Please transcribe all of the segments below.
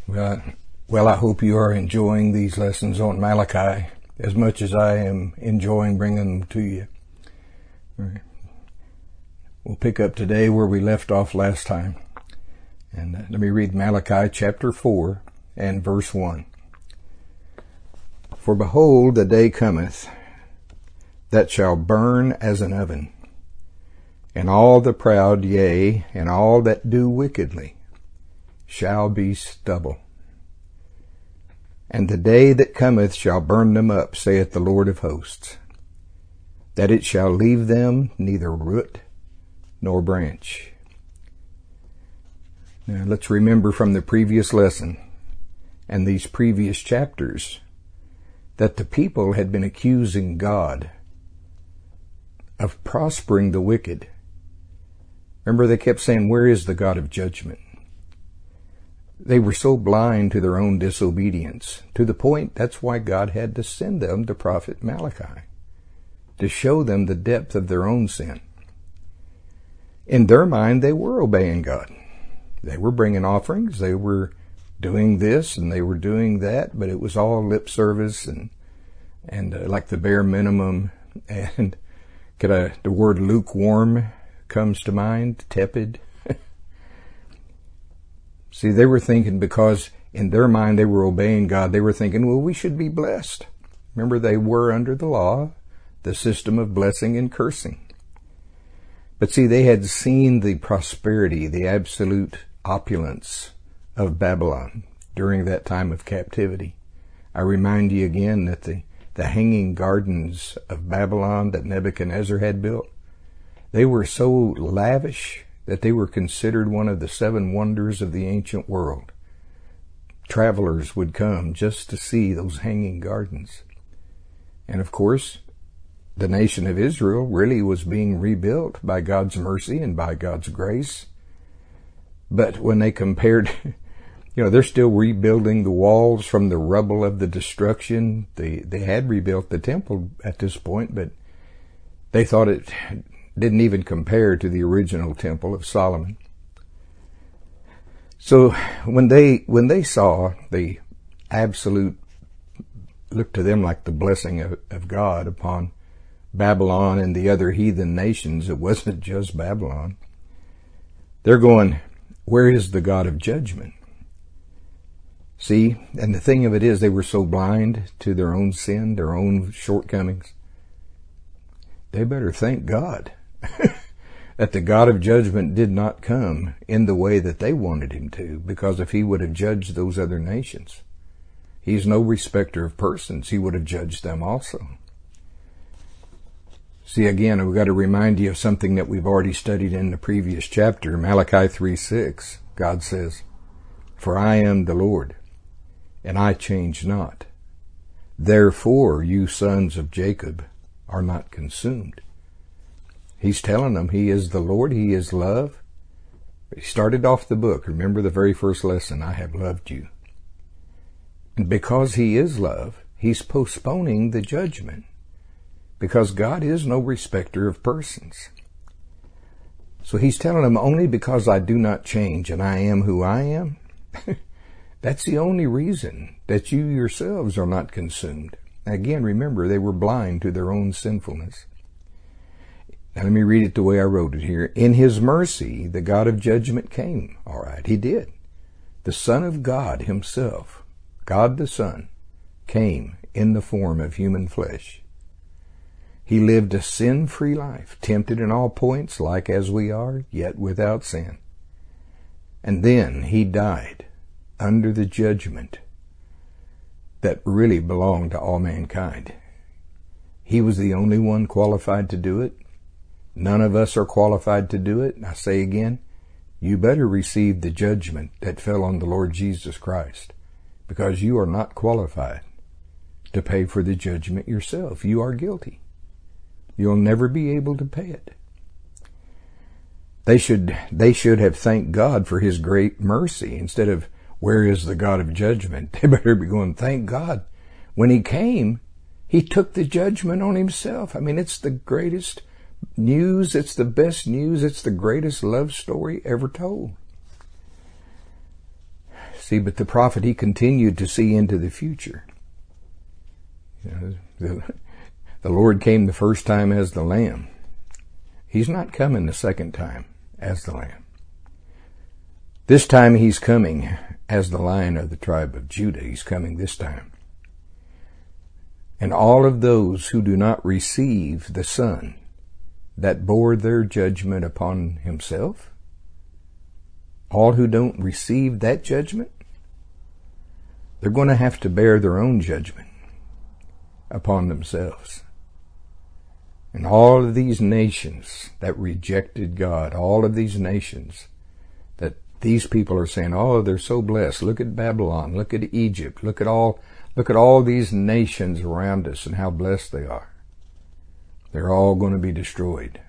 Well, I hope you are enjoying these lessons on Malachi as much as I am enjoying bringing them to you. All right. We'll pick up today where we left off last time. And let me read Malachi chapter 4 and verse 1. For behold, the day cometh that shall burn as an oven, and all the proud, yea, and all that do wickedly, shall be stubble. And the day that cometh shall burn them up, saith the Lord of hosts, that it shall leave them neither root nor branch. Now let's remember from the previous lesson and these previous chapters that the people had been accusing God of prospering the wicked. Remember, they kept saying, where is the God of judgment? They were so blind to their own disobedience, to the point that's why God had to send them the prophet Malachi, to show them the depth of their own sin. In their mind, they were obeying God. They were bringing offerings, they were doing this and they were doing that, but it was all lip service and like the bare minimum. And the word lukewarm comes to mind, tepid. See, they were thinking, because in their mind they were obeying God, they were thinking, well, we should be blessed. Remember, they were under the law, the system of blessing and cursing. But see, they had seen the prosperity, the absolute opulence of Babylon during that time of captivity. I remind you again that the hanging gardens of Babylon that Nebuchadnezzar had built, they were so lavish that they were considered one of the 7 wonders of the ancient world. Travelers would come just to see those hanging gardens. And of course, the nation of Israel really was being rebuilt by God's mercy and by God's grace. But when they compared, they're still rebuilding the walls from the rubble of the destruction. They had rebuilt the temple at this point, but they thought it didn't even compare to the original temple of Solomon. So when they saw the absolute, looked to them like the blessing of God upon Babylon and the other heathen nations, it wasn't just Babylon. They're going, where is the God of judgment? See, and the thing of it is, they were so blind to their own sin, their own shortcomings. They better thank God that the God of judgment did not come in the way that they wanted him to, because if he would have judged those other nations, he's no respecter of persons, he would have judged them also. See, again, we've got to remind you of something that we've already studied in the previous chapter, Malachi 3:6. God says, for I am the Lord, and I change not. Therefore, you sons of Jacob are not consumed. He's telling them he is the Lord, he is love. He started off the book. Remember the very first lesson, I have loved you. And because he is love, he's postponing the judgment, because God is no respecter of persons. So he's telling them, only because I do not change and I am who I am, that's the only reason that you yourselves are not consumed. Again, remember, they were blind to their own sinfulness. Now let me read it the way I wrote it here. In his mercy, the God of judgment came. All right, he did. The Son of God himself, God the Son, came in the form of human flesh. He lived a sin-free life, tempted in all points like as we are, yet without sin. And then he died under the judgment that really belonged to all mankind. He was the only one qualified to do it. None of us are qualified to do it. I say again, you better receive the judgment that fell on the Lord Jesus Christ, because you are not qualified to pay for the judgment yourself. You are guilty. You'll never be able to pay it. They should have thanked God for his great mercy instead of, where is the God of judgment? They better be going, thank God. When he came, he took the judgment on himself. I mean, it's the greatest news. It's the best news. It's the greatest love story ever told. See, but the prophet, he continued to see into the future. You know, the Lord came the first time as the Lamb. He's not coming the second time as the Lamb. This time he's coming as the Lion of the tribe of Judah. He's coming this time. And all of those who do not receive the Son that bore their judgment upon himself, all who don't receive that judgment, they're going to have to bear their own judgment upon themselves. And all of these nations that rejected God, all of these nations that these people are saying, oh, they're so blessed. Look at Babylon. Look at Egypt. Look at all these nations around us and how blessed they are. They're all going to be destroyed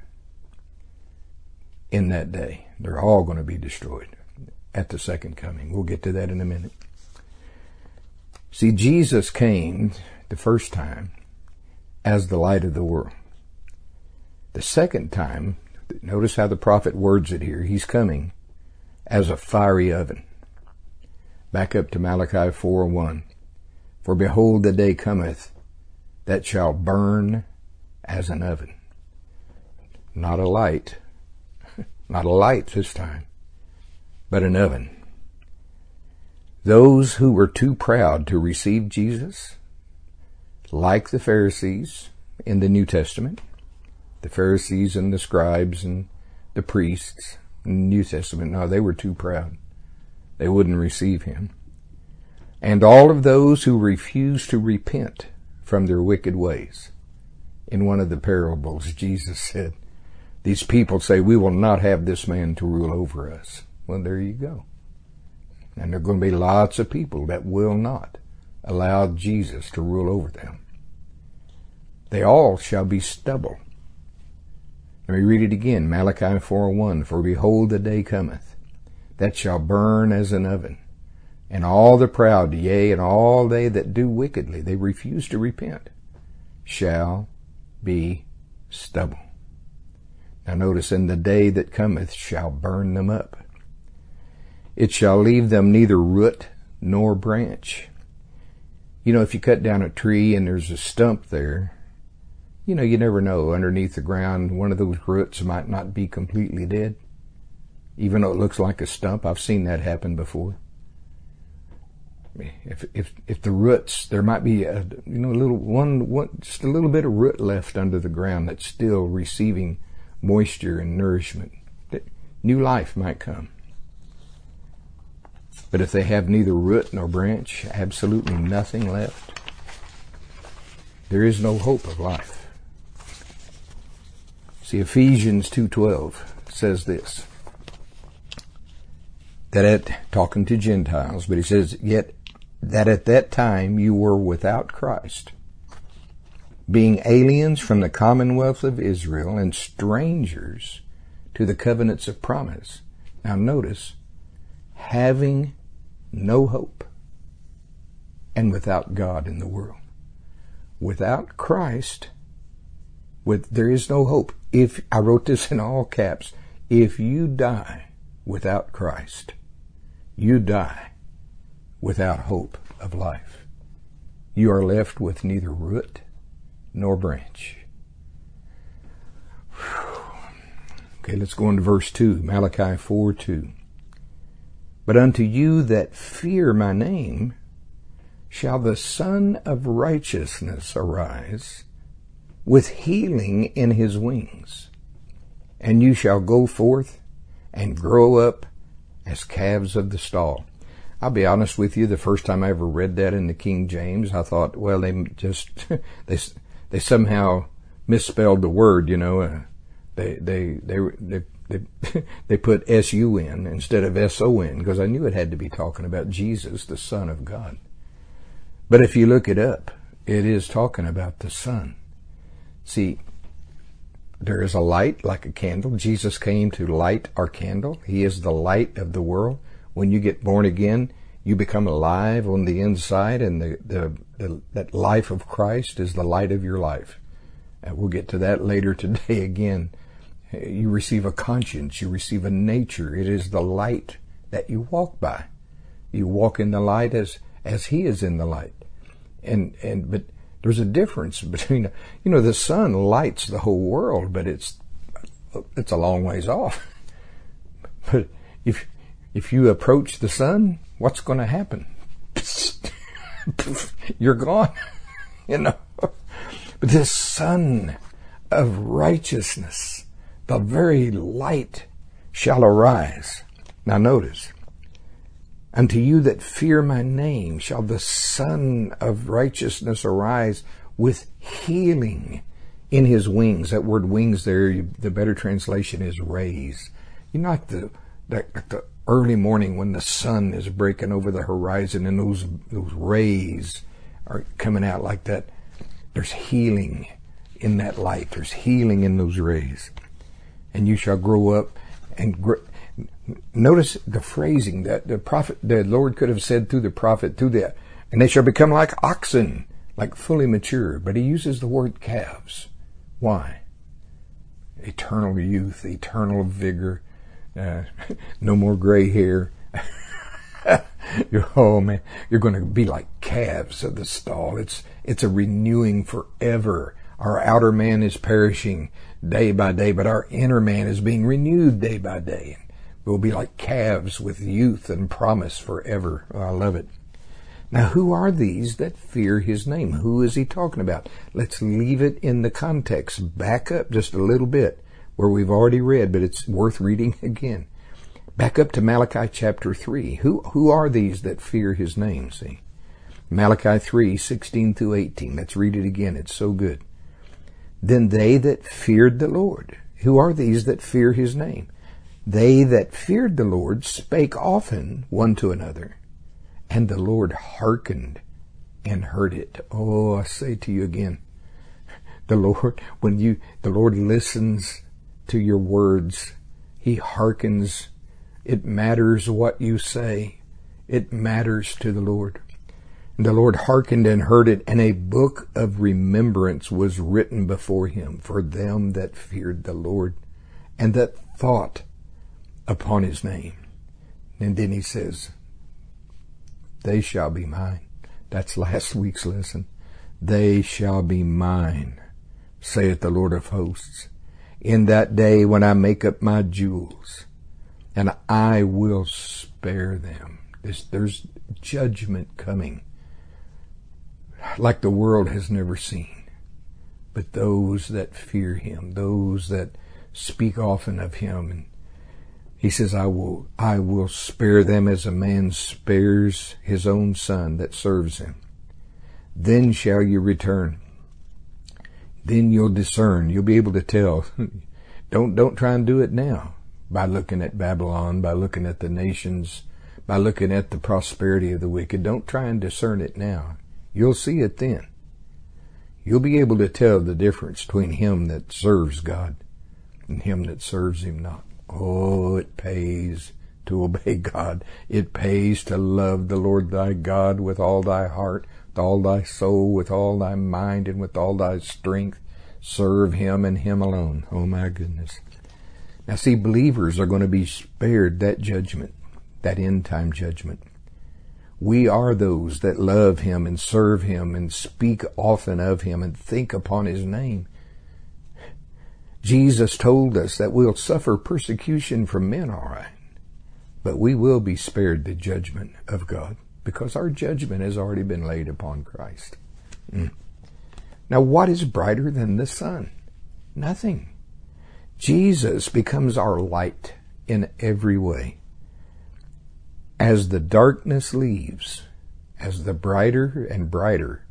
in that day. They're all going to be destroyed at the second coming. We'll get to that in a minute. See, Jesus came the first time as the light of the world. The second time, notice how the prophet words it here. He's coming as a fiery oven. Back up to Malachi 4:1. For behold, the day cometh that shall burn as an oven. Not a light. Not a light this time, but an oven. Those who were too proud to receive Jesus, like the Pharisees in the New Testament, the Pharisees and the scribes and the priests in the New Testament, no, they were too proud. They wouldn't receive him. And all of those who refused to repent from their wicked ways. In one of the parables, Jesus said, these people say, we will not have this man to rule over us. Well, there you go. And there are going to be lots of people that will not allow Jesus to rule over them. They all shall be stubble. Let me read it again. Malachi 4:1. For behold, the day cometh that shall burn as an oven. And all the proud, yea, and all they that do wickedly, they refuse to repent, shall be stubble. Now notice, in the day that cometh shall burn them up. It shall leave them neither root nor branch. You know, if you cut down a tree and there's a stump there, you know, you never know. Underneath the ground, one of those roots might not be completely dead, even though it looks like a stump. I've seen that happen before. If the roots, there might be a just a little bit of root left under the ground that's still receiving moisture and nourishment. New life might come. But if they have neither root nor branch, absolutely nothing left, there is no hope of life. See, Ephesians 2:12 says this, talking to Gentiles, but he says, yet that at that time you were without Christ, being aliens from the commonwealth of Israel and strangers to the covenants of promise. Now notice, having no hope and without God in the world. Without Christ, there is no hope. If I wrote this in all caps, if you die without Christ, you die without hope of life. You are left with neither root nor branch. Okay, let's go on to verse 2, Malachi 4:2. But unto you that fear my name shall the Son of Righteousness arise with healing in his wings, and you shall go forth and grow up as calves of the stall. I'll be honest with you, the first time I ever read that in the King James, I thought, well, they just, they somehow misspelled the word, you know, they put S-U-N instead of S-O-N, because I knew it had to be talking about Jesus, the Son of God. But if you look it up, it is talking about the Son. See, there is a light like a candle. Jesus came to light our candle. He is the light of the world. When you get born again, you become alive on the inside, and that life of Christ is the light of your life. We'll get to that later today again. You receive a conscience. You receive a nature. It is the light that you walk by. You walk in the light as he is in the light. But there's a difference between, the sun lights the whole world, but it's a long ways off. But if you approach the sun, what's going to happen? You're gone, But this sun of righteousness, the very light, shall arise. Now notice, unto you that fear my name shall the Son of righteousness arise with healing in his wings. That word wings there, the better translation is rays. Like the early morning when the sun is breaking over the horizon and those rays are coming out like that. There's healing in that light. There's healing in those rays. And you shall grow up and notice the phrasing that the Lord could have said through the prophet, and they shall become like oxen, like fully mature. But he uses the word calves. Why? Eternal youth, eternal vigor, no more gray hair. Oh man, you're going to be like calves of the stall. It's a renewing forever. Our outer man is perishing day by day, but our inner man is being renewed day by day. We'll be like calves with youth and promise forever. Oh, I love it. Now, who are these that fear his name? Who is he talking about? Let's leave it in the context. Back up just a little bit where we've already read, but it's worth reading again. Back up to Malachi chapter 3. Who are these that fear his name? See, Malachi 3, 16 through 18. Let's read it again. It's so good. Then they that feared the Lord. Who are these that fear his name? They that feared the Lord spake often one to another, and the Lord hearkened and heard it. Oh, I say to you again, the Lord listens to your words. He hearkens. It matters what you say. It matters to the Lord. And the Lord hearkened and heard it, and a book of remembrance was written before him for them that feared the Lord and that thought upon his name. And then he says, they shall be mine. That's last week's lesson. They shall be mine, saith the Lord of hosts, in that day when I make up my jewels, and I will spare them. There's judgment coming like the world has never seen. But those that fear him, those that speak often of him, and he says, I will spare them as a man spares his own son that serves him. Then shall you return. Then you'll discern. You'll be able to tell. Don't try and do it now by looking at Babylon, by looking at the nations, by looking at the prosperity of the wicked. Don't try and discern it now. You'll see it then. You'll be able to tell the difference between him that serves God and him that serves him not. Oh, it pays to obey God. It pays to love the Lord thy God with all thy heart, with all thy soul, with all thy mind, and with all thy strength. Serve him and him alone. Oh my goodness. Now see, believers are going to be spared that judgment, that end time judgment. We are those that love him and serve him and speak often of him and think upon his name. Jesus told us that we'll suffer persecution from men, all right, but we will be spared the judgment of God because our judgment has already been laid upon Christ. Now, what is brighter than the sun? Nothing. Jesus becomes our light in every way. As the darkness leaves, as the brighter and brighter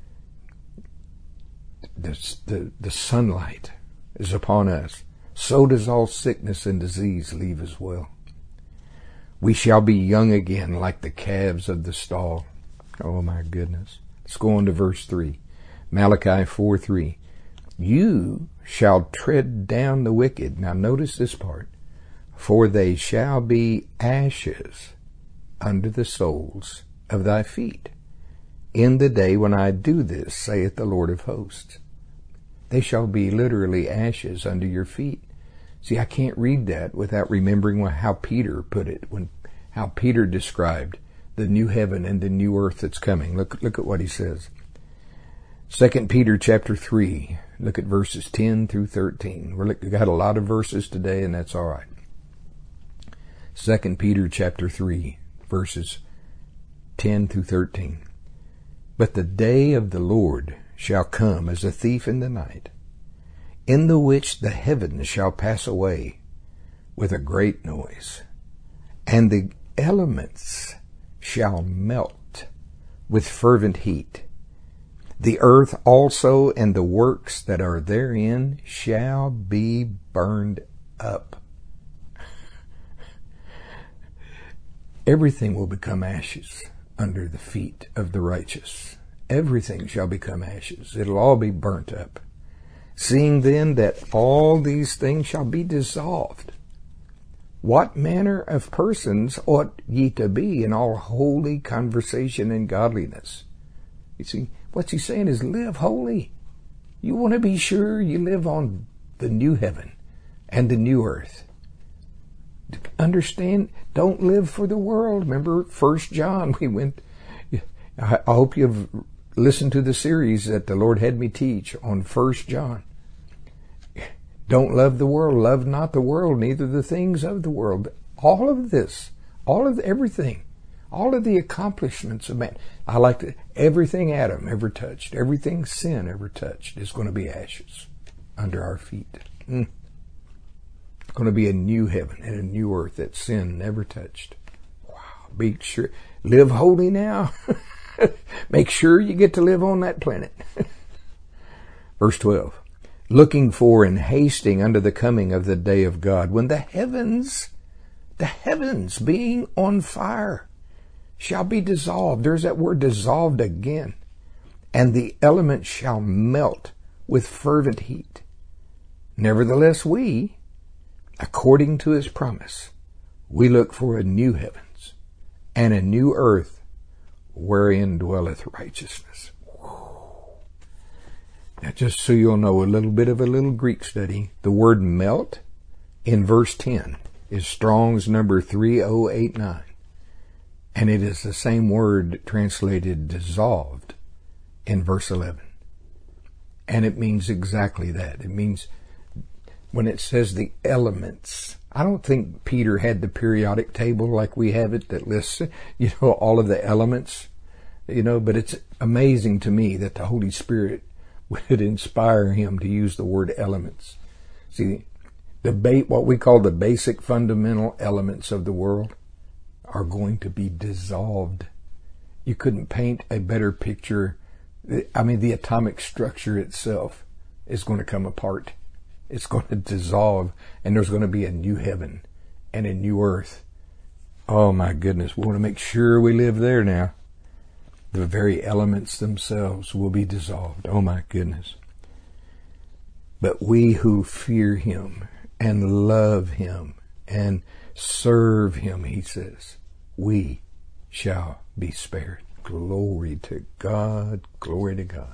the sunlight is upon us, so does all sickness and disease leave as well. We shall be young again like the calves of the stall. Oh my goodness. Let's go on to verse 3. Malachi 4:3. You shall tread down the wicked. Now notice this part. For they shall be ashes under the soles of thy feet in the day when I do this, saith the Lord of hosts. They shall be literally ashes under your feet. See, I can't read that without remembering how Peter put it, how Peter described the new heaven and the new earth that's coming. Look at what he says. 2 Peter chapter 3. Look at verses 10 through 13. We've got a lot of verses today, and that's all right. 2 Peter chapter 3, verses 10 through 13. But the day of the Lord shall come as a thief in the night, in the which the heavens shall pass away with a great noise, and the elements shall melt with fervent heat. The earth also and the works that are therein shall be burned up. Everything will become ashes under the feet of the righteous. Everything shall become ashes. It'll all be burnt up. Seeing then that all these things shall be dissolved, what manner of persons ought ye to be in all holy conversation and godliness? You see, what he's saying is live holy. You want to be sure you live on the new heaven and the new earth. Understand, don't live for the world. Remember 1 John, I hope you've listened to the series that the Lord had me teach on 1 John. Don't love the world, love not the world, neither the things of the world. All of this, everything, all of the accomplishments of man. I like to, everything Adam ever touched, everything sin ever touched is going to be ashes under our feet. It's going to be a new heaven and a new earth that sin never touched. Wow. Be sure, live holy now. Make sure you get to live on that planet. Verse 12. Looking for and hasting unto the coming of the day of God, when the heavens being on fire shall be dissolved. There's that word dissolved again. And the elements shall melt with fervent heat. Nevertheless we, according to his promise, we look for a new heavens and a new earth wherein dwelleth righteousness. Now, just so you'll know a little bit of a little Greek study, the word melt in verse 10 is Strong's number 3089. And it is the same word translated dissolved in verse 11. And it means exactly that. It means when it says the elements, I don't think Peter had the periodic table like we have it that lists, all of the elements, but it's amazing to me that the Holy Spirit would inspire him to use the word elements. See, what we call the basic fundamental elements of the world are going to be dissolved. You couldn't paint a better picture. I mean, the atomic structure itself is going to come apart. It's going to dissolve, and there's going to be a new heaven and a new earth. Oh my goodness, we want to make sure we live there now. The very elements themselves will be dissolved. Oh my goodness. But we who fear him and love him and serve him, he says, we shall be spared. Glory to God. Glory to God.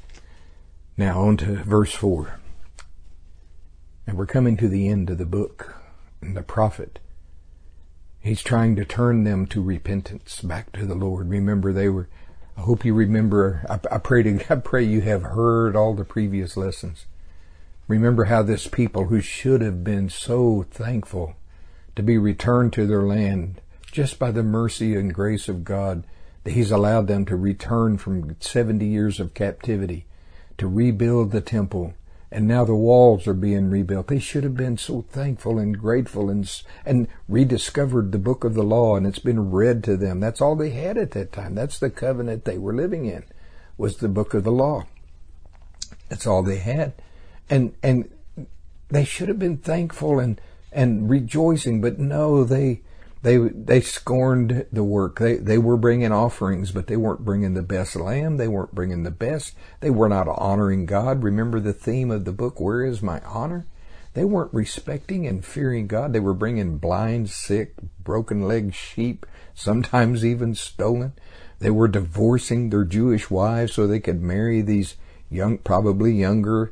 Now on to verse 4. And we're coming to the end of the book. And the prophet, he's trying to turn them to repentance, back to the Lord. Remember, I hope you remember, I pray you have heard all the previous lessons. Remember how this people who should have been so thankful to be returned to their land just by the mercy and grace of God, that he's allowed them to return from 70 years of captivity, to rebuild the temple, and now the walls are being rebuilt. They should have been so thankful and grateful and rediscovered the book of the law, and it's been read to them. That's all they had at that time. That's the covenant they were living in, was the book of the law. That's all they had. And they should have been thankful and rejoicing, but no, they scorned the work. They were bringing offerings, but they weren't bringing the best lamb. They weren't bringing the best. They were not honoring God. Remember the theme of the book, where is my honor? They weren't respecting and fearing God. They were bringing blind, sick, broken-legged sheep, sometimes even stolen. They were divorcing their Jewish wives so they could marry these probably younger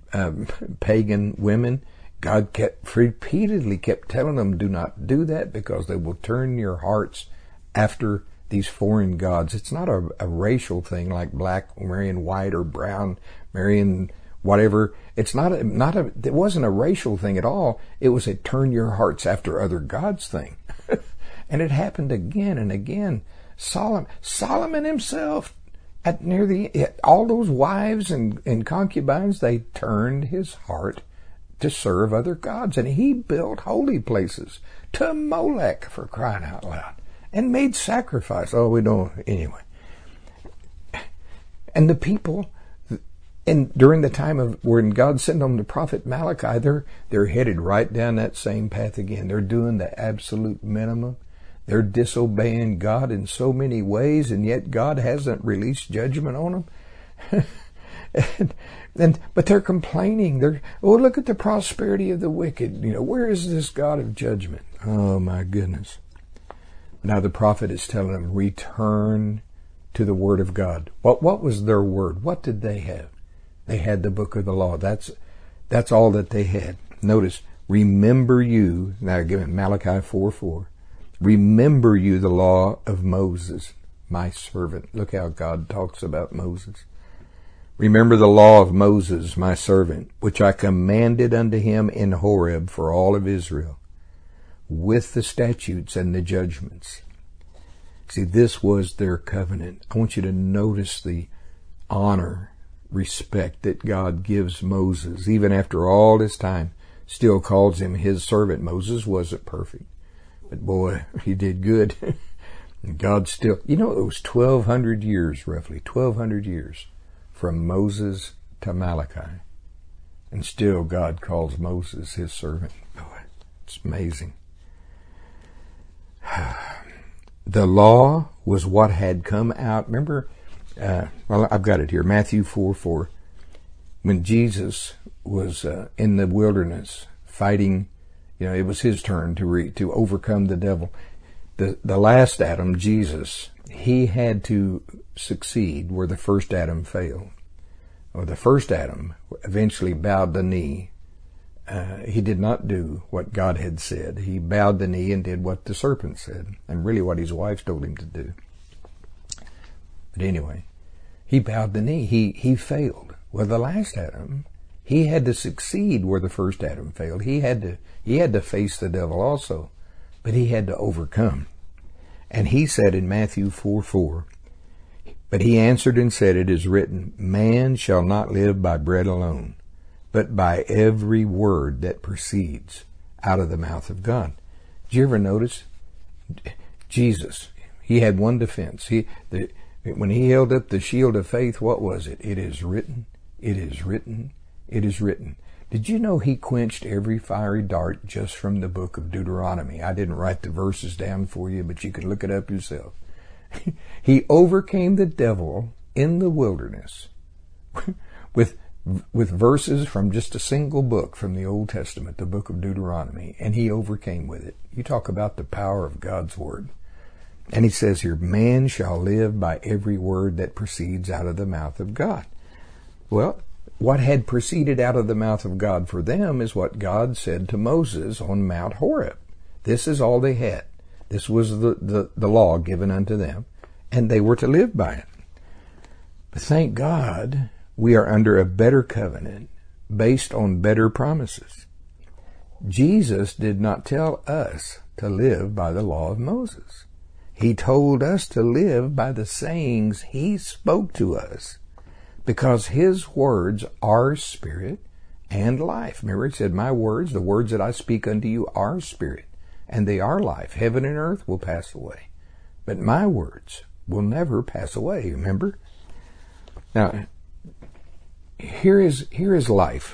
pagan women. God repeatedly kept telling them, do not do that, because they will turn your hearts after these foreign gods. It's not a racial thing like black marrying white or brown marrying whatever. It's it wasn't a racial thing at all. It was a turn your hearts after other gods thing. And it happened again and again. Solomon himself, all those wives and concubines, they turned his heart to serve other gods. And he built holy places to Molech, for crying out loud, and made sacrifice. Oh, we don't, anyway. And the people, and during the time of when God sent them the prophet Malachi, they're headed right down that same path again. They're doing the absolute minimum. They're disobeying God in so many ways, and yet God hasn't released judgment on them. But they're complaining. Look at the prosperity of the wicked. Where is this God of judgment? Oh my goodness. Now the prophet is telling them, return to the word of God. What was their word? What did they have? They had the book of the law. That's all that they had. Notice, remember you, now again, Malachi 4:4. Remember you the law of Moses, my servant. Look how God talks about Moses. Remember the law of Moses, my servant, which I commanded unto him in Horeb for all of Israel, with the statutes and the judgments. See, this was their covenant. I want you to notice the honor, respect that God gives Moses, even after all this time, still calls him his servant. Moses wasn't perfect, but boy, he did good. God still, it was 1,200 years, roughly 1,200 years from Moses to Malachi. And still God calls Moses his servant. Boy, it's amazing. The law was what had come out. Remember, I've got it here, Matthew 4:4. When Jesus was in the wilderness fighting, it was his turn to overcome the devil. The last Adam, Jesus, he had to succeed where the first Adam failed. Or the first Adam eventually bowed the knee. He did not do what God had said. He bowed the knee and did what the serpent said, and really what his wife told him to do. But anyway, he bowed the knee. He failed. Well, the last Adam, he had to succeed where the first Adam failed. He had to face the devil also, but he had to overcome. And he said in Matthew 4:4, but he answered and said, it is written, man shall not live by bread alone, but by every word that proceeds out of the mouth of God. Did you ever notice? Jesus, he had one defense. When he held up the shield of faith, what was it? It is written, it is written, it is written. Did you know he quenched every fiery dart just from the book of Deuteronomy? I didn't write the verses down for you, but you can look it up yourself. He overcame the devil in the wilderness with verses from just a single book from the Old Testament, the book of Deuteronomy, and he overcame with it. You talk about the power of God's word. And he says here, man shall live by every word that proceeds out of the mouth of God. Well, what had proceeded out of the mouth of God for them is what God said to Moses on Mount Horeb. This is all they had. This was the law given unto them, and they were to live by it. But thank God, we are under a better covenant based on better promises. Jesus did not tell us to live by the law of Moses. He told us to live by the sayings he spoke to us, because his words are spirit and life. Remember, he said, my words, the words that I speak unto you are spirit, and they are life. Heaven and earth will pass away, but my words will never pass away. Remember? Now, here is life.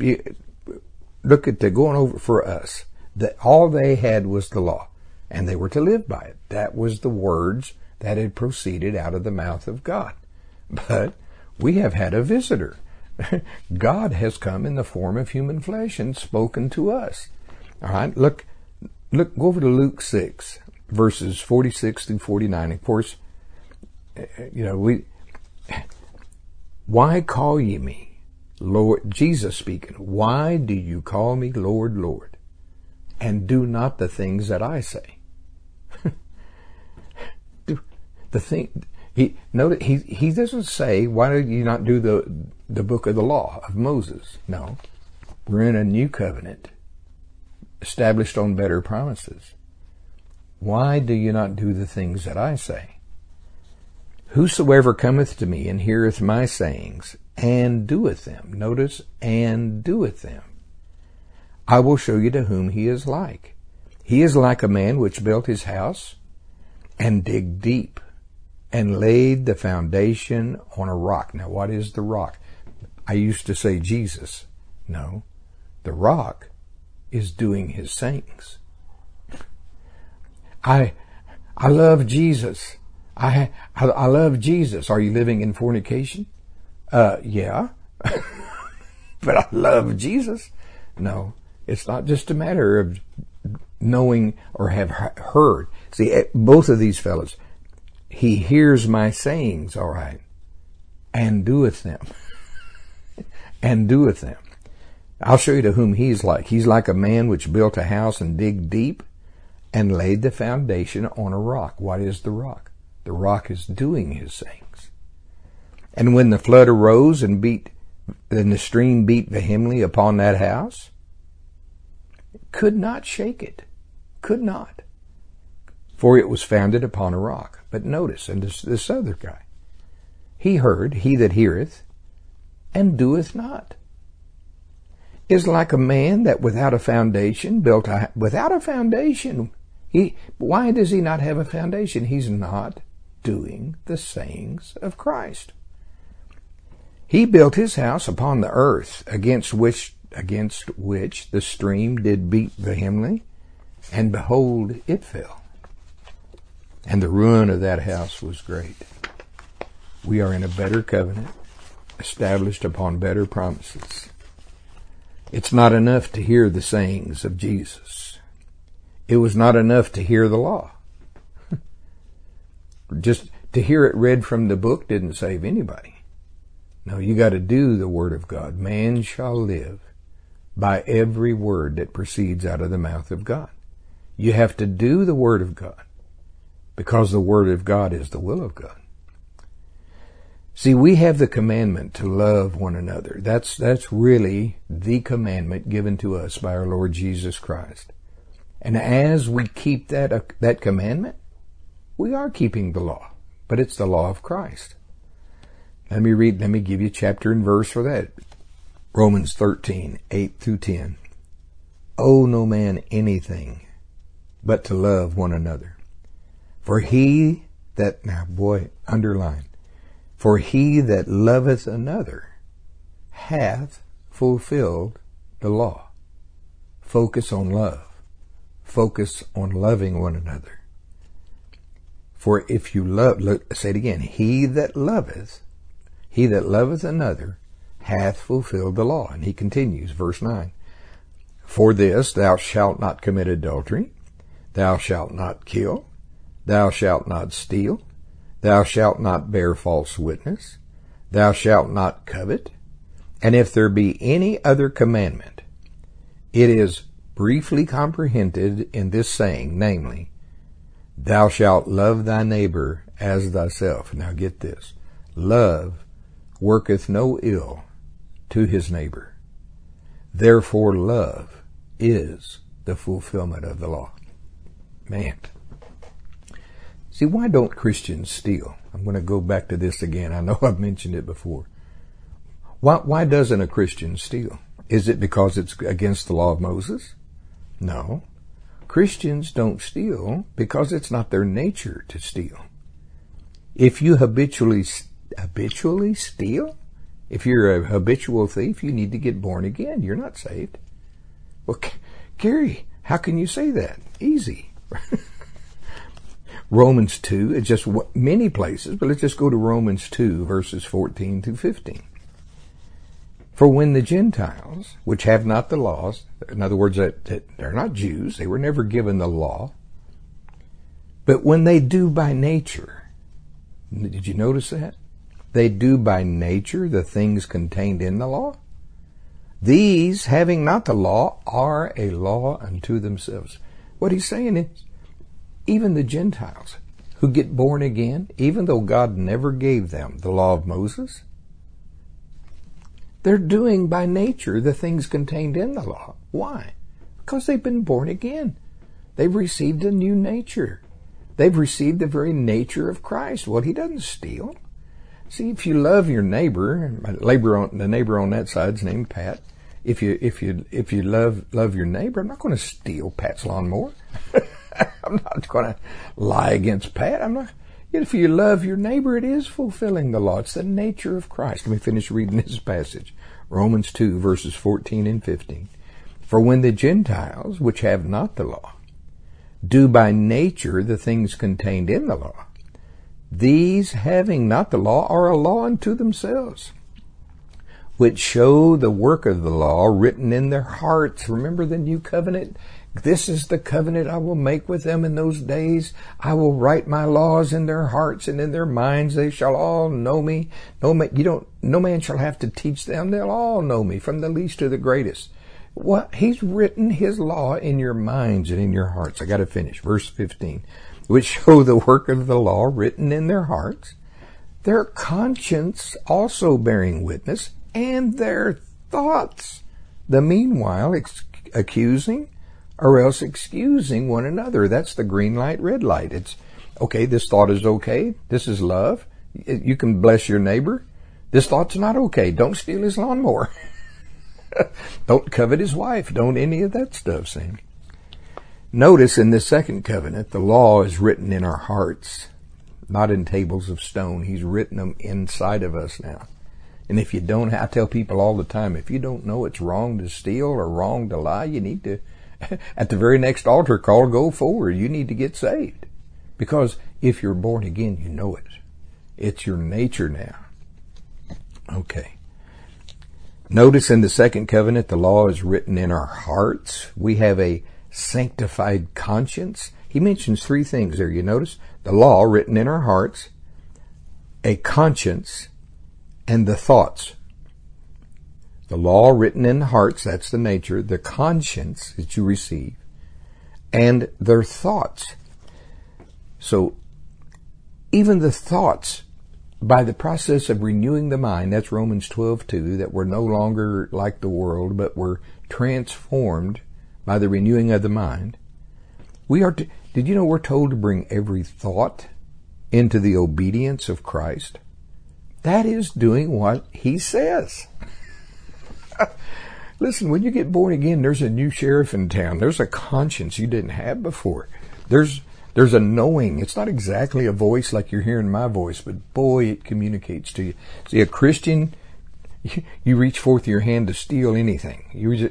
Look at the going over for us. That all they had was the law, and they were to live by it. That was the words that had proceeded out of the mouth of God. But we have had a visitor. God has come in the form of human flesh and spoken to us. All right, look, go over to Luke 6, verses 46 through 49. Of course, why call ye me Lord? Jesus speaking. Why do you call me Lord, Lord, and do not the things that I say? The thing, he doesn't say, why did you not do the book of the law of Moses? No. We're in a new covenant, established on better promises. Why do you not do the things that I say? Whosoever cometh to me and heareth my sayings, and doeth them. Notice, and doeth them. I will show you to whom he is like. He is like a man which built his house, and digged deep, and laid the foundation on a rock. Now, what is the rock? I used to say Jesus. No, the rock is doing his sayings. I love Jesus. I love Jesus. Are you living in fornication? Yeah. But I love Jesus. No, it's not just a matter of knowing or have heard. See, both of these fellows, he hears my sayings, all right, and doeth them. And doeth them. I'll show you to whom he's like. He's like a man which built a house and digged deep and laid the foundation on a rock. What is the rock? The rock is doing his sayings. And when the flood arose and the stream beat vehemently upon that house, could not shake it. Could not. For it was founded upon a rock. But notice, and this other guy, he heard, he that heareth, and doeth not, is like a man that without a foundation without a foundation. Why does he not have a foundation? He's not doing the sayings of Christ. He built his house upon the earth, against which the stream did beat vehemently, and behold, it fell. And the ruin of that house was great. We are in a better covenant, established upon better promises. It's not enough to hear the sayings of Jesus. It was not enough to hear the law. Just to hear it read from the book didn't save anybody. No, you got to do the word of God. Man shall live by every word that proceeds out of the mouth of God. You have to do the word of God, because the word of God is the will of God. See, we have the commandment to love one another. That's really the commandment given to us by our Lord Jesus Christ. And as we keep that commandment, we are keeping the law, but it's the law of Christ. Let me give you chapter and verse for that. Romans 13, 8 through 10. Owe no man anything but to love one another. For he that, now boy, underline, for he that loveth another hath fulfilled the law. Focus on love. Focus on loving one another. For if you love, say it again, he that loveth another hath fulfilled the law. And he continues, verse 9. For this, thou shalt not commit adultery, thou shalt not kill, thou shalt not steal, thou shalt not bear false witness, thou shalt not covet. And if there be any other commandment, it is briefly comprehended in this saying, namely, thou shalt love thy neighbor as thyself. Now get this. Love worketh no ill to his neighbor. Therefore love is the fulfillment of the law. Man. See, why don't Christians steal? I'm going to go back to this again. I know I've mentioned it before. Why doesn't a Christian steal? Is it because it's against the law of Moses? No. Christians don't steal because it's not their nature to steal. If you habitually steal, if you're a habitual thief, you need to get born again. You're not saved. Well, Gary, how can you say that? Easy. Romans 2, it's just many places, but let's just go to Romans 2, verses 14 to 15. For when the Gentiles, which have not the laws, in other words, that they're not Jews, they were never given the law, but when they do by nature, did you notice that? They do by nature the things contained in the law. These, having not the law, are a law unto themselves. What he's saying is, even the Gentiles, who get born again, even though God never gave them the law of Moses, they're doing by nature the things contained in the law. Why? Because they've been born again. They've received a new nature. They've received the very nature of Christ. Well, he doesn't steal. See, if you love your neighbor, the neighbor on that side's named Pat. If you love your neighbor, I'm not going to steal Pat's lawnmower. I'm not going to lie against Pat. If you love your neighbor, it is fulfilling the law. It's the nature of Christ. Let me finish reading this passage. Romans 2, verses 14 and 15. For when the Gentiles, which have not the law, do by nature the things contained in the law, these having not the law are a law unto themselves, which show the work of the law written in their hearts. Remember the new covenant? This is the covenant I will make with them in those days. I will write my laws in their hearts, and in their minds they shall all know me. No man shall have to teach them. They'll all know me, from the least to the greatest. What? He's written his law in your minds and in your hearts. I got to finish. Verse 15. Which show the work of the law written in their hearts, their conscience also bearing witness, and their thoughts, the meanwhile accusing or else excusing one another. That's the green light, red light. It's, okay, this thought is okay. This is love. You can bless your neighbor. This thought's not okay. Don't steal his lawnmower. Don't covet his wife. Don't any of that stuff, Sam. Notice in the second covenant, the law is written in our hearts, not in tables of stone. He's written them inside of us now. And if you don't, I tell people all the time, if you don't know it's wrong to steal or wrong to lie, you need to, at the very next altar call, go forward. You need to get saved. Because if you're born again, you know it. It's your nature now. Okay. Notice in the second covenant, the law is written in our hearts. We have a sanctified conscience. He mentions three things there. You notice? The law written in our hearts, a conscience, and the thoughts. The law written in the hearts, that's the nature, the conscience that you receive, and their thoughts. So, even the thoughts, by the process of renewing the mind, that's Romans 12:2, that we're no longer like the world, but we're transformed by the renewing of the mind. Did you know we're told to bring every thought into the obedience of Christ? That is doing what he says. Listen, when you get born again, there's a new sheriff in town. There's a conscience you didn't have before. There's a knowing. It's not exactly a voice like you're hearing my voice, but boy, it communicates to you. See, a Christian, you reach forth your hand to steal anything.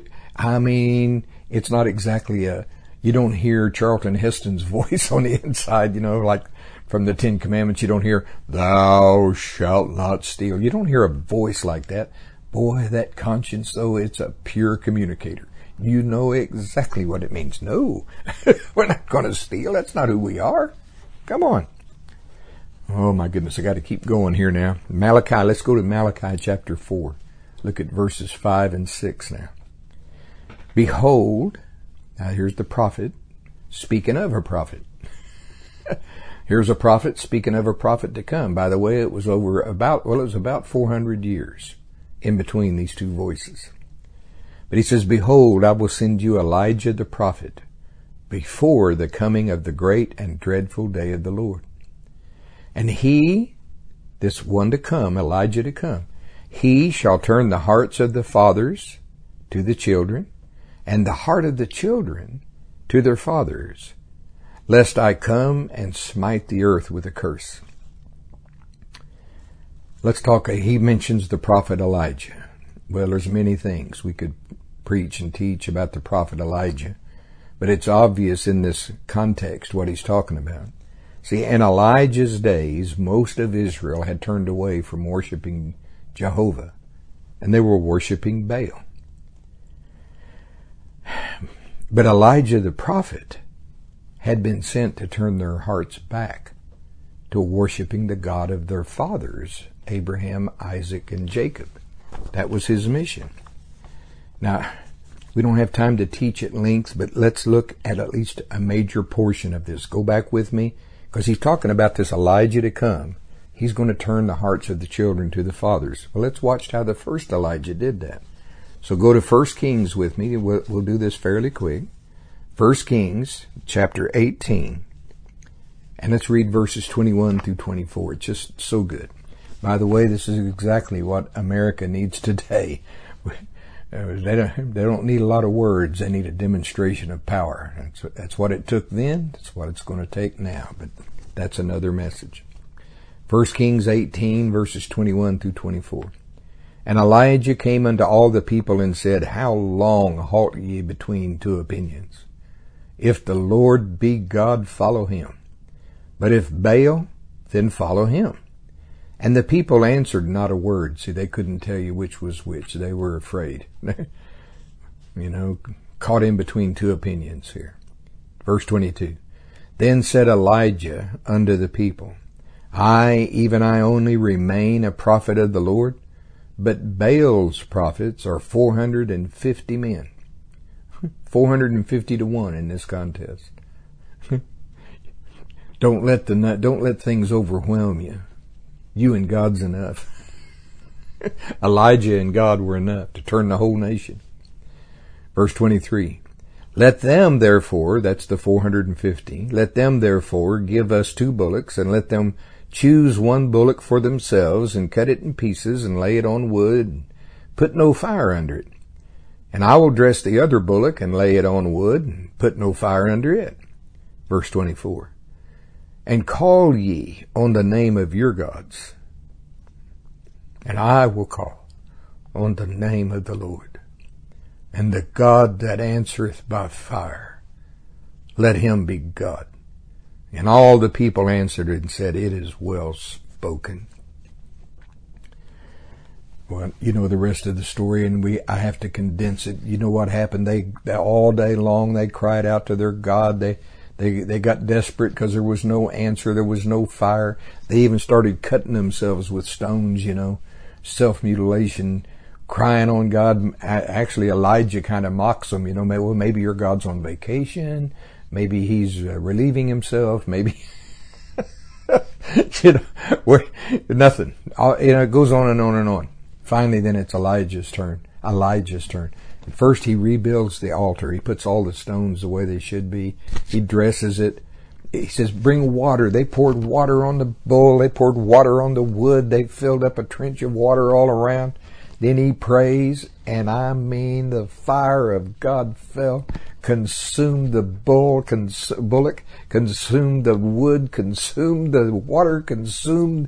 It's not exactly you don't hear Charlton Heston's voice on the inside, like from the Ten Commandments. You don't hear, thou shalt not steal. You don't hear a voice like that. Boy, that conscience, though, it's a pure communicator. You know exactly what it means. No, we're not going to steal. That's not who we are. Come on. Oh, my goodness. I got to keep going here now. Malachi. Let's go to Malachi chapter 4. Look at verses 5 and 6 now. Behold, now here's the prophet speaking of a prophet. Here's a prophet speaking of a prophet to come. By the way, it was about 400 years in between these two voices. But he says, behold, I will send you Elijah the prophet before the coming of the great and dreadful day of the Lord. And he, this one to come, Elijah to come, he shall turn the hearts of the fathers to the children, and the heart of the children to their fathers, lest I come and smite the earth with a curse. Let's talk. He mentions the prophet Elijah. Well, there's many things we could preach and teach about the prophet Elijah, but it's obvious in this context what he's talking about. See, in Elijah's days, most of Israel had turned away from worshiping Jehovah, and they were worshiping Baal. But Elijah the prophet had been sent to turn their hearts back to worshiping the God of their fathers, Abraham, Isaac, and Jacob. That was his mission. Now, we don't have time to teach at length, but let's look at least a major portion of this. Go back with me. Because he's talking about this Elijah to come. He's going to turn the hearts of the children to the fathers. Well, let's watch how the first Elijah did that. So go to 1 Kings with me. We'll do this fairly quick. 1 Kings chapter 18. And let's read verses 21 through 24. It's just so good. By the way, this is exactly what America needs today. They don't need a lot of words. They need a demonstration of power. That's what it took then. That's what it's going to take now. But that's another message. 1 Kings 18, verses 21 through 24. And Elijah came unto all the people and said, How long halt ye between two opinions? If the Lord be God, follow him. But if Baal, then follow him. And the people answered not a word. See, they couldn't tell you which was which. They were afraid. Caught in between two opinions here. Verse 22. Then said Elijah unto the people, I, even I only, remain a prophet of the Lord, but Baal's prophets are 450 men. 450 to 1 in this contest. Don't let things overwhelm you. You and God's enough. Elijah and God were enough to turn the whole nation. Verse 23. Let them therefore, that's the 450, let them therefore give us 2 bullocks, and let them choose 1 bullock for themselves, and cut it in pieces, and lay it on wood, and put no fire under it. And I will dress the other bullock, and lay it on wood, and put no fire under it. Verse 24. And call ye on the name of your gods, and I will call on the name of the Lord. And the God that answereth by fire, let him be God. And all the people answered and said, It is well spoken. Well, you know the rest of the story, and I have to condense it. You know what happened? They all day long they cried out to their God. They got desperate because there was no answer. There was no fire. They even started cutting themselves with stones, self-mutilation, crying on God. Actually, Elijah kind of mocks them, well, maybe your God's on vacation. Maybe he's relieving himself. Maybe, nothing. It goes on and on and on. Finally, then it's Elijah's turn. First, he rebuilds the altar. He puts all the stones the way they should be. He dresses it. He says, bring water. They poured water on the bull. They poured water on the wood. They filled up a trench of water all around. Then he prays, and the fire of God fell, consumed the bullock, consumed the wood, consumed the water, consumed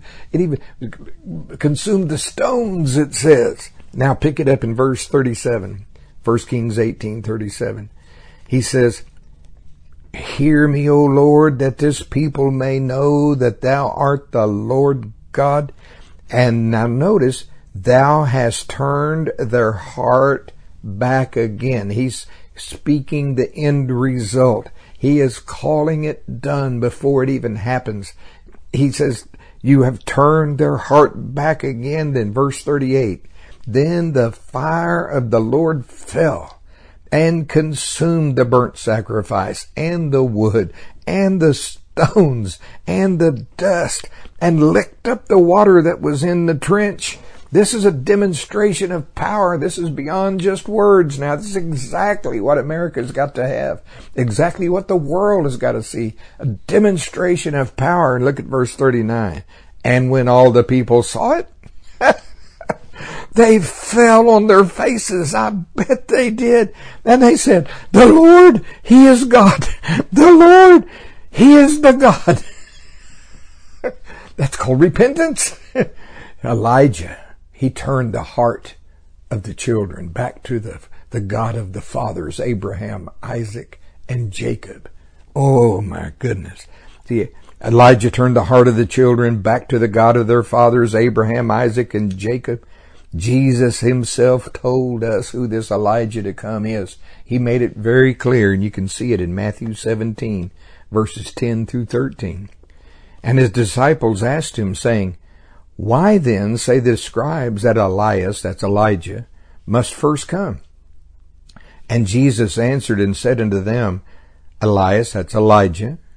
the stones, it says. Now pick it up in verse 37, 1 Kings 18:37. He says, Hear me, O Lord, that this people may know that thou art the Lord God. And now notice, thou hast turned their heart back again. He's speaking the end result. He is calling it done before it even happens. He says, you have turned their heart back again. Then verse 38, then the fire of the Lord fell and consumed the burnt sacrifice and the wood and the stones and the dust and licked up the water that was in the trench. This is a demonstration of power. This is beyond just words. Now, this is exactly what America's got to have. Exactly what the world has got to see. A demonstration of power. And look at verse 39. And when all the people saw it, they fell on their faces. I bet they did. And they said, the Lord, He is God. The Lord, He is the God. That's called repentance. Elijah, he turned the heart of the children back to the God of the fathers, Abraham, Isaac, and Jacob. Oh my goodness. See, Elijah turned the heart of the children back to the God of their fathers, Abraham, Isaac, and Jacob. Jesus himself told us who this Elijah to come is. He made it very clear, and you can see it in Matthew 17, verses 10 through 13. And his disciples asked him, saying, Why then say the scribes that Elias, that's Elijah, must first come? And Jesus answered and said unto them, Elias, that's Elijah,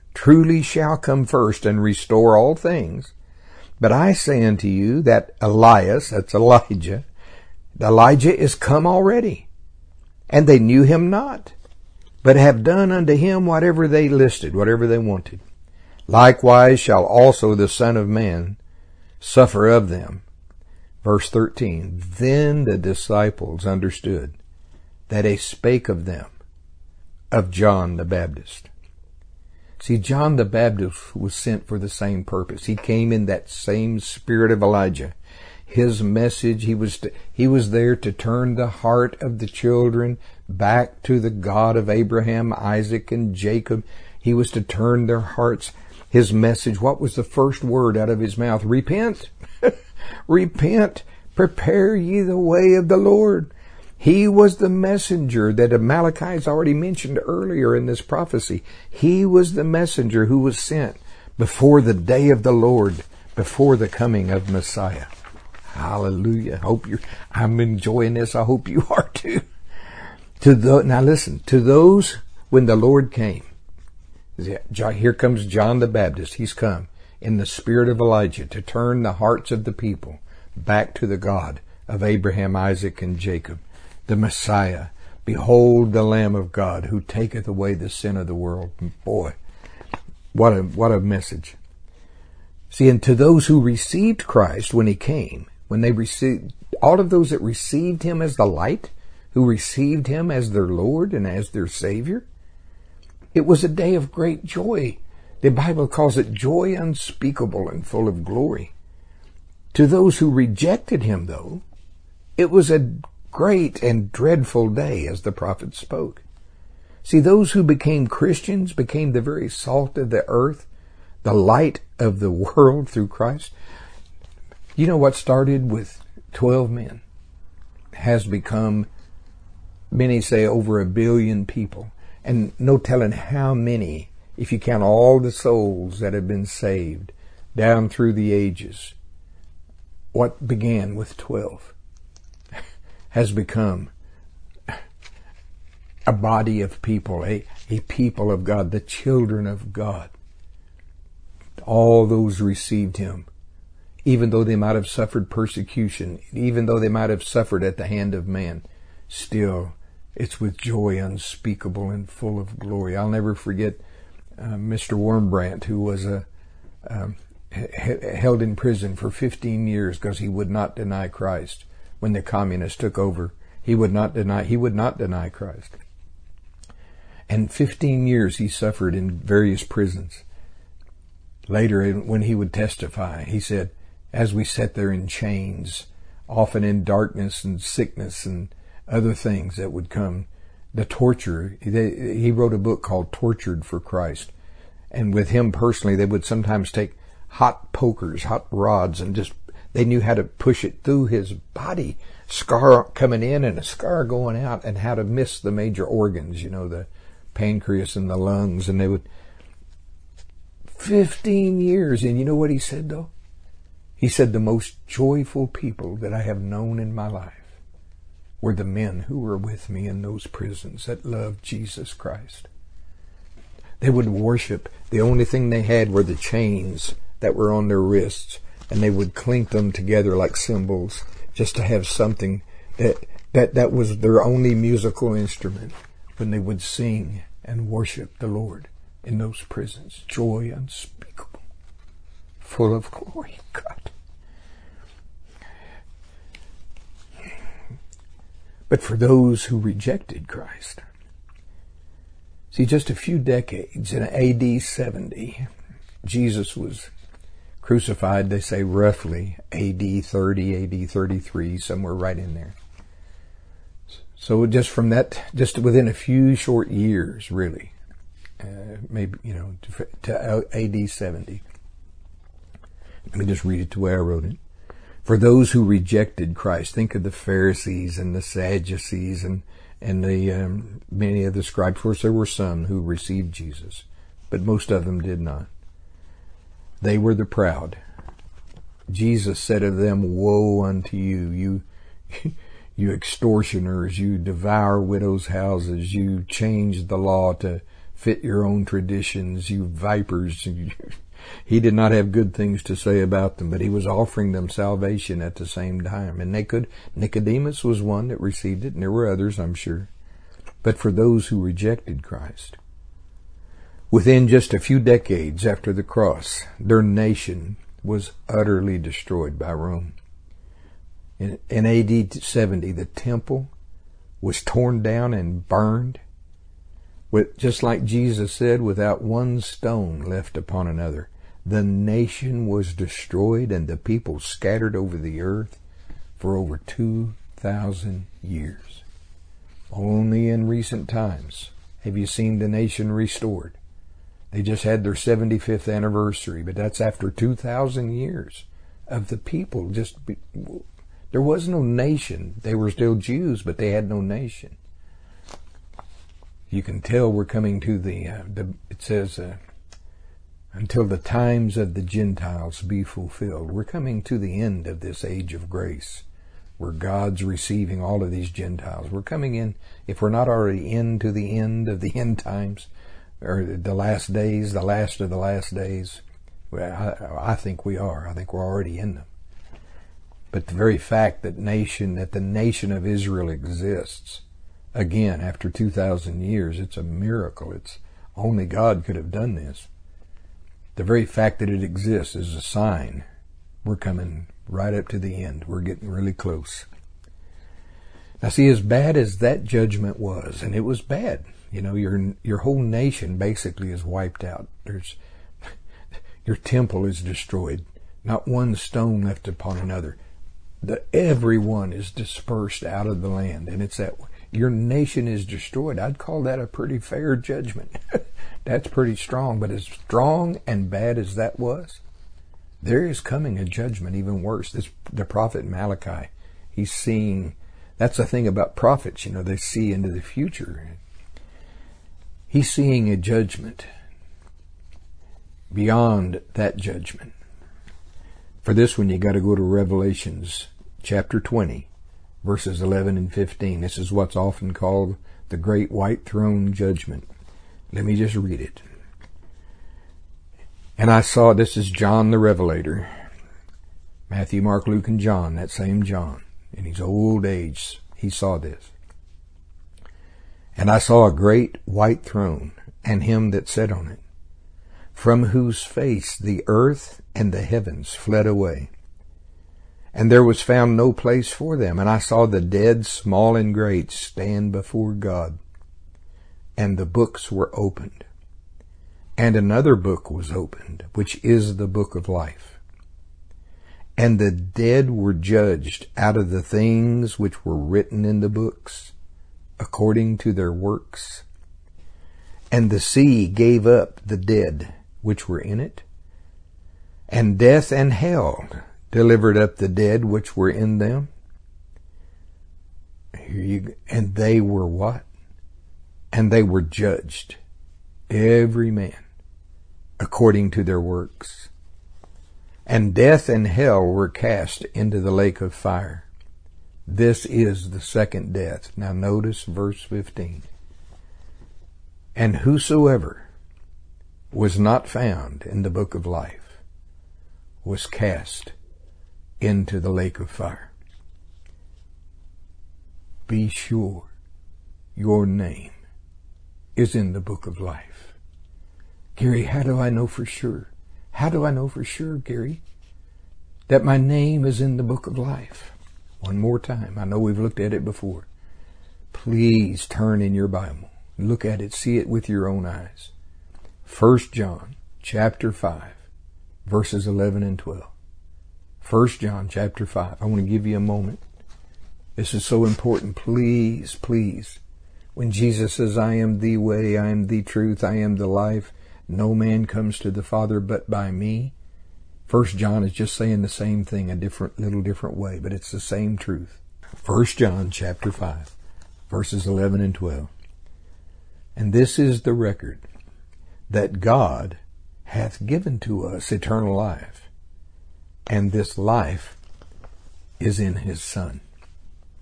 truly shall come first and restore all things. But I say unto you that Elias, that's Elijah is come already, and they knew him not, but have done unto him whatever they listed, whatever they wanted. Likewise shall also the Son of Man suffer of them. Verse 13, then the disciples understood that he spake of them, of John the Baptist. See, John the Baptist was sent for the same purpose. He came in that same spirit of Elijah. His message, he was there to turn the heart of the children back to the God of Abraham, Isaac, and Jacob. He was to turn their hearts. His message, what was the first word out of his mouth? Repent. Repent. Prepare ye the way of the Lord. He was the messenger that Malachi's already mentioned earlier in this prophecy. He was the messenger who was sent before the day of the Lord, before the coming of Messiah. Hallelujah. I'm enjoying this. I hope you are too. Now listen, to those when the Lord came, here comes John the Baptist. He's come in the spirit of Elijah to turn the hearts of the people back to the God of Abraham, Isaac, and Jacob. The Messiah. Behold the Lamb of God who taketh away the sin of the world. Boy, what a message. See, and to those who received Christ when he came, when they received, all of those that received him as the light, who received him as their Lord and as their Savior, it was a day of great joy. The Bible calls it joy unspeakable and full of glory. To those who rejected him, though, it was a great and dreadful day, as the prophet spoke. See, those who became Christians became the very salt of the earth, the light of the world through Christ. You know what started with 12 men has become, many say, over 1 billion people. And no telling how many, if you count all the souls that have been saved down through the ages. What began with 12 has become a body of people, a people of God, the children of God. All those received him, even though they might have suffered persecution, even though they might have suffered at the hand of man, still it's with joy unspeakable and full of glory. I'll never forget Mr. Wormbrandt, who was held in prison for 15 years because he would not deny Christ. When the communists took over, he would not deny Christ. And 15 years he suffered in various prisons. Later, when he would testify, he said, as we sat there in chains, often in darkness and sickness and other things that would come, the torture, he wrote a book called Tortured for Christ. And with him personally, they would sometimes take hot pokers, hot rods, and they knew how to push it through his body, scar coming in and a scar going out, and how to miss the major organs, the pancreas and the lungs. And they would, 15 years. And you know what he said though? He said, the most joyful people that I have known in my life were the men who were with me in those prisons that loved Jesus Christ. They would worship. The only thing they had were the chains that were on their wrists, and they would clink them together like cymbals just to have something that was their only musical instrument when they would sing and worship the Lord in those prisons. Joy unspeakable, full of glory, God. But for those who rejected Christ, see, just a few decades in AD 70, Jesus was crucified, they say roughly AD 30, AD 33, somewhere right in there. So just from that, just within a few short years, really, maybe, to AD 70. Let me just read it the way I wrote it. For those who rejected Christ, think of the Pharisees and the Sadducees and the many of the scribes. Of course, there were some who received Jesus, but most of them did not. They were the proud. Jesus said of them, woe unto you, you extortioners, you devour widows' houses, you change the law to fit your own traditions, you vipers. He did not have good things to say about them, but he was offering them salvation at the same time. And Nicodemus was one that received it, and there were others, I'm sure. But for those who rejected Christ, within just a few decades after the cross, their nation was utterly destroyed by Rome. In AD 70, the temple was torn down and burned, just like Jesus said, without one stone left upon another. The nation was destroyed and the people scattered over the earth for over 2,000 years. Only in recent times have you seen the nation restored. They just had their 75th anniversary, but that's after 2,000 years of the people there was no nation. They were still Jews, but they had no nation. You can tell we're coming to it says, until the times of the Gentiles be fulfilled. We're coming to the end of this age of grace, where God's receiving all of these Gentiles. We're coming in, if we're not already into the end of the end times, or the last days, the last of the last days. Well, I think we are. I think we're already in them. But the very fact that the nation of Israel exists, again, after 2,000 years, it's a miracle. It's only God could have done this. The very fact that it exists is a sign we're coming right up to the end. We're getting really close. Now see, as bad as that judgment was, and it was bad, your whole nation basically is wiped out. Your temple is destroyed. Not one stone left upon another. Everyone is dispersed out of the land, and it's that your nation is destroyed. I'd call that a pretty fair judgment. That's pretty strong, but as strong and bad as that was, there is coming a judgment even worse. The prophet Malachi, he's seeing, that's the thing about prophets, they see into the future. He's seeing a judgment beyond that judgment. For this one, you got to go to Revelations chapter 20, verses 11 and 15. This is what's often called the Great White Throne Judgment. Let me just read it. And I saw, this is John the Revelator, Matthew, Mark, Luke, and John, that same John. In his old age, he saw this. And I saw a great white throne, and him that sat on it, from whose face the earth and the heavens fled away. And there was found no place for them. And I saw the dead, small and great, stand before God. And the books were opened. And another book was opened, which is the book of life. And the dead were judged out of the things which were written in the books, according to their works. And the sea gave up the dead which were in it, and death and hell delivered up the dead which were in them. And they were what? And they were judged, every man, according to their works. And death and hell were cast into the lake of fire. This is the second death. Now notice verse 15. And whosoever was not found in the book of life was cast into the lake of fire. Be sure your name is in the book of life. Gary, how do I know for sure? How do I know for sure, Gary, that my name is in the book of life? One more time. I know we've looked at it before. Please turn in your Bible. Look at it. See it with your own eyes. 1 John chapter 5, verses 11 and 12. 1 John chapter 5. I want to give you a moment. This is so important. Please, please. When Jesus says, I am the way, I am the truth, I am the life, no man comes to the Father but by me. 1 John is just saying the same thing, a little different way, but it's the same truth. 1 John chapter 5, verses 11 and 12. And this is the record, that God hath given to us eternal life, and this life is in his Son.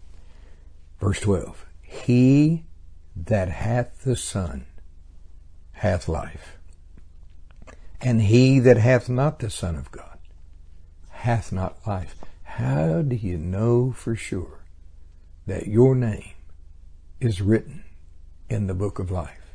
Verse 12. He that hath the Son hath life. And he that hath not the Son of God hath not life. How do you know for sure that your name is written in the book of life?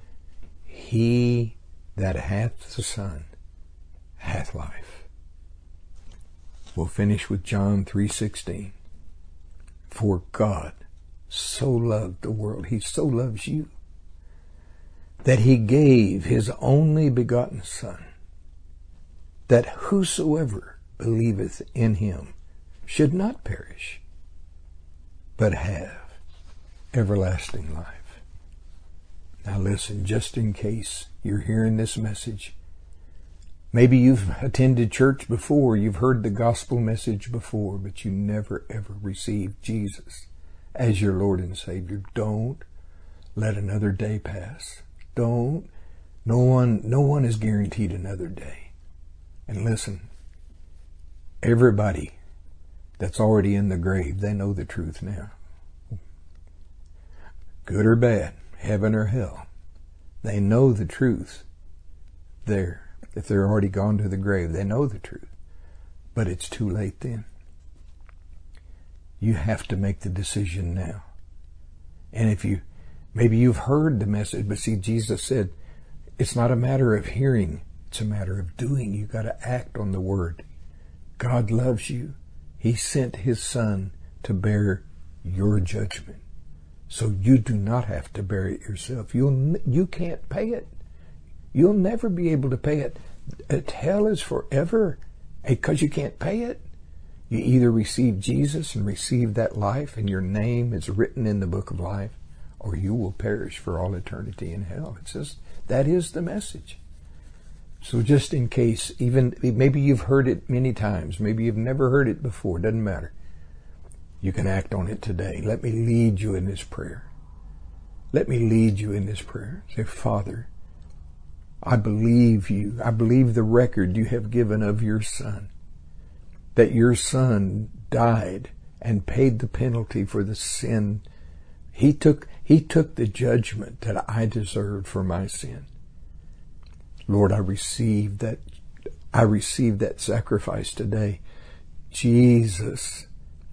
He that hath the Son hath life. We'll finish with John 3:16. For God so loved the world, he so loves you, that he gave his only begotten Son, that whosoever believeth in him should not perish, but have everlasting life. Now listen, just in case you're hearing this message, maybe you've attended church before, you've heard the gospel message before, but you never ever received Jesus as your Lord and Savior. Don't let another day pass. Don't. No one is guaranteed another day. And listen, everybody that's already in the grave, they know the truth now. Good or bad, heaven or hell, they know the truth there. If they're already gone to the grave, they know the truth. But it's too late then. You have to make the decision now. And maybe you've heard the message, but see, Jesus said, it's not a matter of hearing, it's a matter of doing. You got to act on the word. God loves you. He sent his Son to bear your judgment. So you do not have to bear it yourself. You can't pay it. You'll never be able to pay it. Hell is forever because you can't pay it. You either receive Jesus and receive that life and your name is written in the book of life, or you will perish for all eternity in hell. It's just, that is the message. So just in case, even maybe you've heard it many times, maybe you've never heard it before, doesn't matter. You can act on it today. Let me lead you in this prayer. Let me lead you in this prayer. Say, Father, I believe you. I believe the record you have given of your Son, that your Son died and paid the penalty for the sin. He took the judgment that I deserved for my sin. Lord, I receive that sacrifice today. Jesus,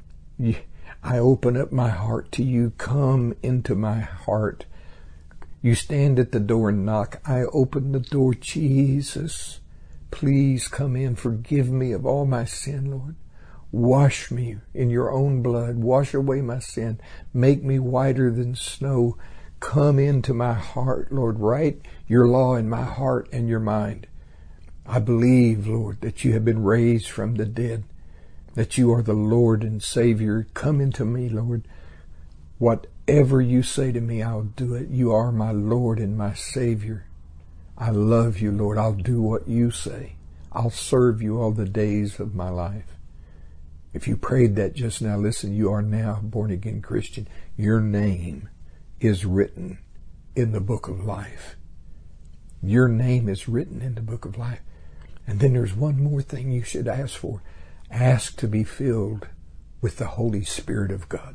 I open up my heart to you. Come into my heart. You stand at the door and knock. I open the door. Jesus, please come in. Forgive me of all my sin, Lord. Wash me in your own blood. Wash away my sin. Make me whiter than snow. Come into my heart, Lord. Write your law in my heart and your mind. I believe, Lord, that you have been raised from the dead, that you are the Lord and Savior. Come into me, Lord. Whatever you say to me, I'll do it. You are my Lord and my Savior. I love you, Lord. I'll do what you say. I'll serve you all the days of my life. If you prayed that just now, listen, you are now a born-again Christian. Your name is written in the book of life. Your name is written in the book of life. And then there's one more thing you should ask for. Ask to be filled with the Holy Spirit of God.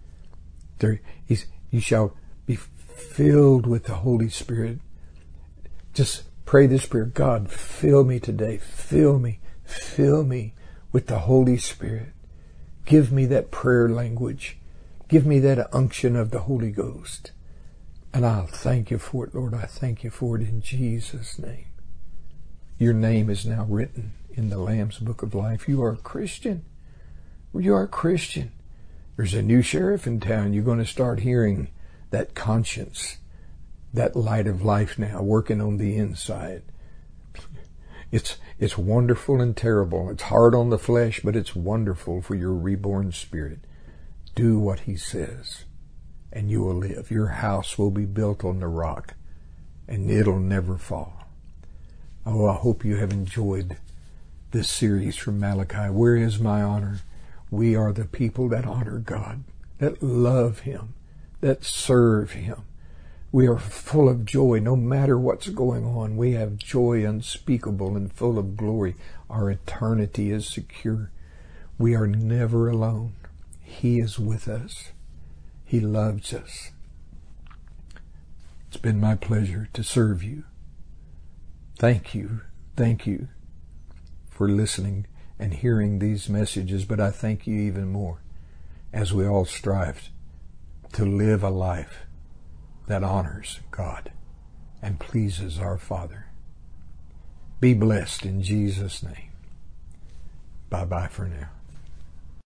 You shall be filled with the Holy Spirit. Just pray this prayer. God, fill me today. Fill me with the Holy Spirit. Give me that prayer language. Give me that unction of the Holy Ghost. And I'll thank you for it, Lord. I thank you for it in Jesus' name. Your name is now written in the Lamb's Book of Life. You are a Christian. You are a Christian. There's a new sheriff in town. You're going to start hearing that conscience, that light of life now working on the inside. It's wonderful and terrible. It's hard on the flesh, but it's wonderful for your reborn spirit. Do what he says, and you will live. Your house will be built on the rock, and it'll never fall. Oh, I hope you have enjoyed this series from Malachi. Where is my honor? We are the people that honor God, that love him, that serve him. We are full of joy no matter what's going on. We have joy unspeakable and full of glory. Our eternity is secure. We are never alone. He is with us. He loves us. It's been my pleasure to serve you. Thank you for listening and hearing these messages, but I thank you even more as we all strive to live a life that honors God and pleases our Father. Be blessed in Jesus' name. Bye-bye for now.